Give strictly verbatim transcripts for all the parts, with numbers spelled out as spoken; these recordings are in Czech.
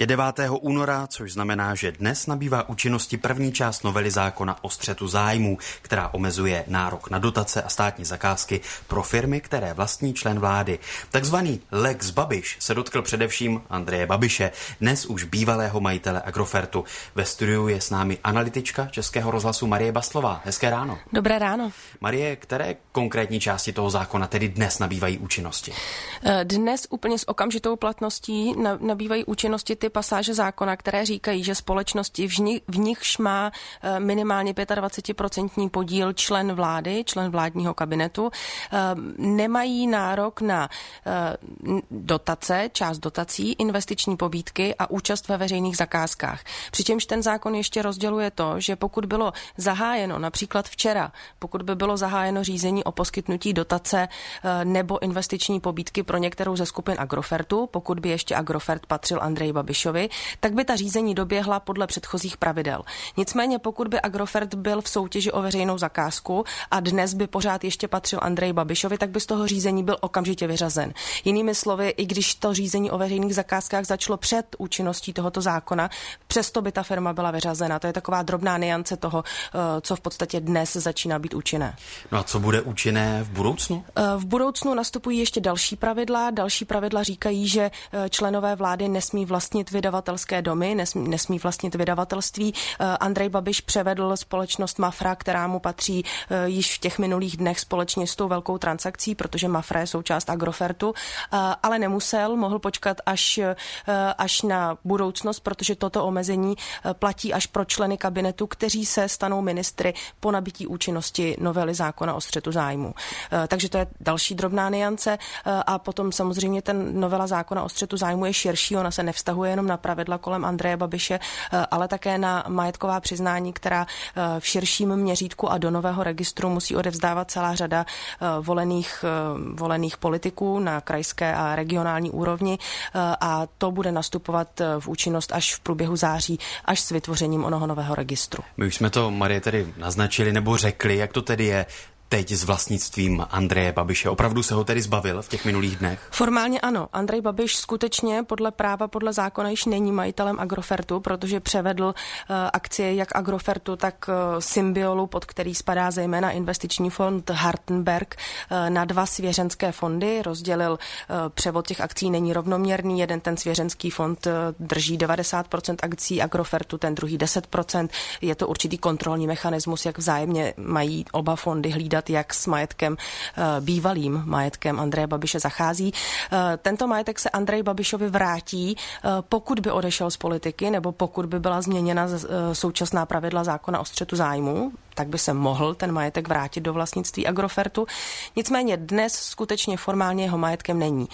Je devátého února, což znamená, že dnes nabývá účinnosti první část novely zákona o střetu zájmů, která omezuje nárok na dotace a státní zakázky pro firmy, které vlastní člen vlády. Takzvaný Lex Babiš se dotkl především Andreje Babiše, dnes už bývalého majitele Agrofertu. Ve studiu je s námi analytička Českého rozhlasu Marie Bastlová. Hezké ráno. Dobré ráno. Marie, které konkrétní části toho zákona tedy dnes nabývají účinnosti? Dnes úplně s okamžitou platností nabývají účinnosti ty pasáže zákona, které říkají, že společnosti v, nich, v nichž má minimálně dvacet pět procent podíl člen vlády, člen vládního kabinetu, nemají nárok na dotace, část dotací, investiční pobídky a účast ve veřejných zakázkách. Přičemž ten zákon ještě rozděluje to, že pokud bylo zahájeno, například včera, pokud by bylo zahájeno řízení o poskytnutí dotace nebo investiční pobídky pro některou ze skupin Agrofertu, pokud by ještě Agrofert patřil Andreji Babišovi, tak by ta řízení doběhla podle předchozích pravidel. Nicméně pokud by Agrofert byl v soutěži o veřejnou zakázku a dnes by pořád ještě patřil Andreji Babišovi, tak by z toho řízení byl okamžitě vyřazen. Jinými slovy, i když to řízení o veřejných zakázkách začalo před účinností tohoto zákona, přesto by ta firma byla vyřazena. To je taková drobná nuance toho, co v podstatě dnes začíná být účinné. No a co bude účinné v budoucnu? V budoucnu nastupují ještě další pravidla. Další pravidla říkají, že členové vlády nesmí vlastnit vydavatelské domy, nesmí, nesmí vlastnit vydavatelství. Andrej Babiš převedl společnost Mafra, která mu patří již v těch minulých dnech společně s tou velkou transakcí, protože Mafra je součást Agrofertu, ale nemusel, mohl počkat až, až na budoucnost, protože toto omezení platí až pro členy kabinetu, kteří se stanou ministry po nabití účinnosti novely zákona o střetu zájmů. Takže to je další drobná nuance a potom samozřejmě ten novela zákona o střetu zájmu je širší, ona se nevztahuje jenom na pravidla kolem Andreje Babiše, ale také na majetková přiznání, která v širším měřítku a do nového registru musí odevzdávat celá řada volených, volených politiků na krajské a regionální úrovni a to bude nastupovat v účinnost až v průběhu září, až s vytvořením onoho nového registru. My už jsme to, Marie, tedy naznačili nebo řekli, jak to tedy je teď s vlastnictvím Andreje Babiše. Opravdu se ho tedy zbavil v těch minulých dnech? Formálně ano. Andrej Babiš skutečně podle práva, podle zákona již není majitelem Agrofertu, protože převedl uh, akcie jak Agrofertu, tak uh, Symbiolu, pod který spadá zejména investiční fond Hartenberg, uh, na dva svěřenské fondy. Rozdělil uh, převod těch akcí není rovnoměrný. Jeden ten svěřenský fond uh, drží devadesát procent akcí Agrofertu, ten druhý deset procent. Je to určitý kontrolní mechanismus, jak vzájemně mají oba fondy hlídat, jak s majetkem, bývalým majetkem Andreje Babiše zachází. Tento majetek se Andreji Babišovi vrátí, pokud by odešel z politiky nebo pokud by byla změněna současná pravidla zákona o střetu zájmů, tak by se mohl ten majetek vrátit do vlastnictví Agrofertu. Nicméně dnes skutečně formálně jeho majetkem není.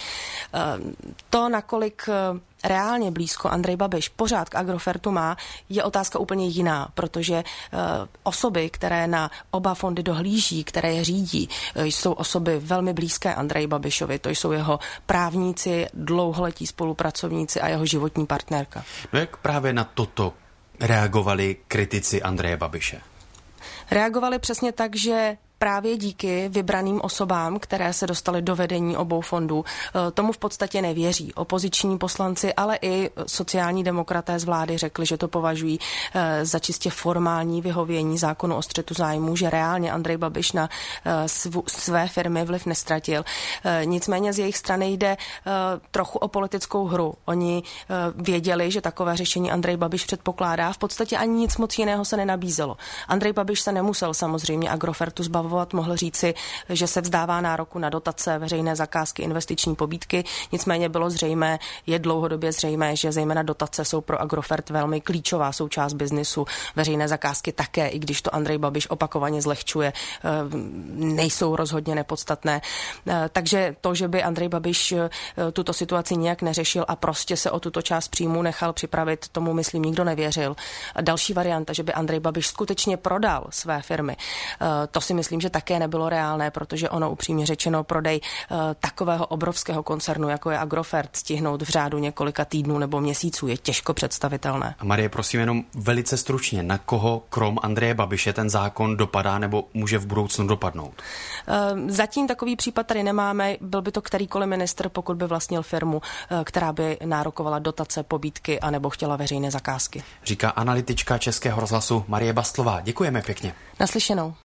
To, nakolik reálně blízko Andrej Babiš pořád k Agrofertu má, je otázka úplně jiná, protože uh, osoby, které na oba fondy dohlíží, které je řídí, uh, jsou osoby velmi blízké Andreji Babišovi. To jsou jeho právníci, dlouholetí spolupracovníci a jeho životní partnerka. No jak právě na toto reagovali kritici Andreje Babiše? Reagovali přesně tak, že právě díky vybraným osobám, které se dostaly do vedení obou fondů, tomu v podstatě nevěří. Opoziční poslanci, ale i sociální demokraté z vlády řekli, že to považují za čistě formální vyhovění zákonu o střetu zájmů, že reálně Andrej Babiš na své firmy vliv nestratil. Nicméně z jejich strany jde trochu o politickou hru. Oni věděli, že takové řešení Andrej Babiš předpokládá. V podstatě ani nic moc jiného se nenabízelo. Andrej Babiš se nemusel samozřejmě Agrofertu zbavovat, mohl říci, že se vzdává nároku na dotace, veřejné zakázky, investiční pobídky. Nicméně bylo zřejmé, je dlouhodobě zřejmé, že zejména dotace jsou pro Agrofert velmi klíčová součást biznisu. Veřejné zakázky také, i když to Andrej Babiš opakovaně zlehčuje, nejsou rozhodně nepodstatné. Takže to, že by Andrej Babiš tuto situaci nějak neřešil a prostě se o tuto část příjmu nechal připravit, tomu myslím nikdo nevěřil. A další varianta, že by Andrej Babiš skutečně prodal své firmy, to si myslím, myslím, že také nebylo reálné, protože ono upřímně řečeno prodej takového obrovského koncernu, jako je Agrofert, stihnout v řádu několika týdnů nebo měsíců je těžko představitelné. A Marie, prosím jenom velice stručně, na koho krom Andreje Babiše ten zákon dopadá nebo může v budoucnu dopadnout? Zatím takový případ tady nemáme, byl by to kterýkoliv ministr, pokud by vlastnil firmu, která by nárokovala dotace, pobídky anebo chtěla veřejné zakázky. Říká analytička Českého rozhlasu Marie Bastlová. Děkujeme pěkně. Naslyšenou.